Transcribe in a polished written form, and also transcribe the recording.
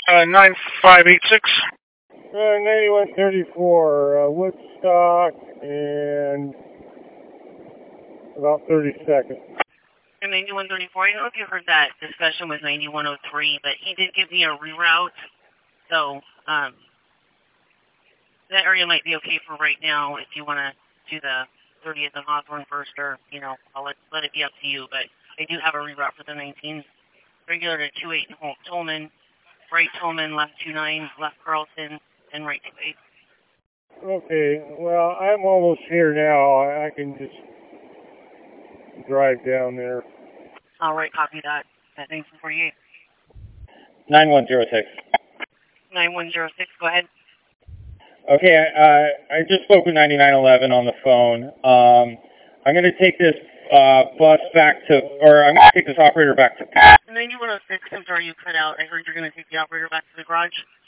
9586. 9134, Woodstock, and about 30 seconds. 9134, I don't know if you heard that discussion with 9103, but he did give me a reroute, so that area might be okay for right now if you want to do the 30th and Hawthorne first, or, I'll let it be up to you, but I do have a reroute for the 19th. Regular to 28 Tolman, right Tolman, left 29, left Carlson, and right 28. Okay, well, I'm almost here now. I can just drive down there. All right, copy that. At 1948. 9106. 9106, go ahead. Okay, I just spoke with 9911 on the phone. I'm going to take this bus back to, or I'm going to take this operator back to... 9106, I'm sorry you cut out. I heard you're going to take the operator back to the garage.